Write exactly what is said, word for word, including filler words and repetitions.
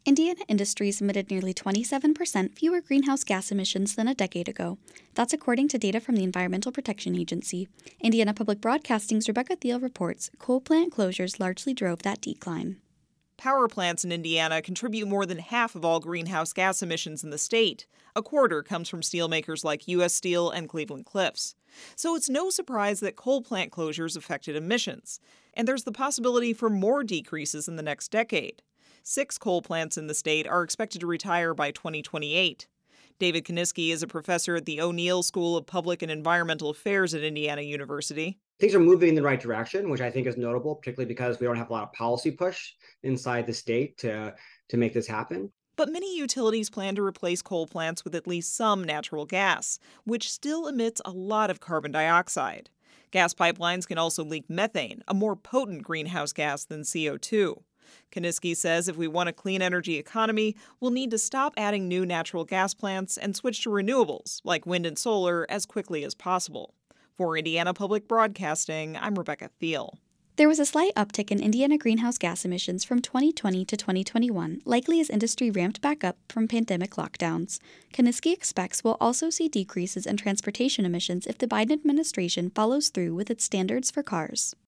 Indiana Industries emitted nearly twenty-seven percent fewer greenhouse gas emissions than a decade ago. That's according to data from the Environmental Protection Agency. Indiana Public Broadcasting's Rebecca Thiel reports coal plant closures largely drove that decline. Power plants in Indiana contribute more than half of all greenhouse gas emissions in the state. A quarter comes from steelmakers like U S Steel and Cleveland Cliffs. So it's no surprise that coal plant closures affected emissions. And there's the possibility for more decreases in the next decade. Six coal plants in the state are expected to retire by twenty twenty-eight. David Kaniski is a professor at the O'Neill School of Public and Environmental Affairs at Indiana University. Things are moving in the right direction, which I think is notable, particularly because we don't have a lot of policy push inside the state to, to make this happen. But many utilities plan to replace coal plants with at least some natural gas, which still emits a lot of carbon dioxide. Gas pipelines can also leak methane, a more potent greenhouse gas than C O two. Kaniski says if we want a clean energy economy, we'll need to stop adding new natural gas plants and switch to renewables, like wind and solar, as quickly as possible. For Indiana Public Broadcasting, I'm Rebecca Thiel. There was a slight uptick in Indiana greenhouse gas emissions from twenty twenty to twenty twenty-one, likely as industry ramped back up from pandemic lockdowns. Kaniski expects we'll also see decreases in transportation emissions if the Biden administration follows through with its standards for cars.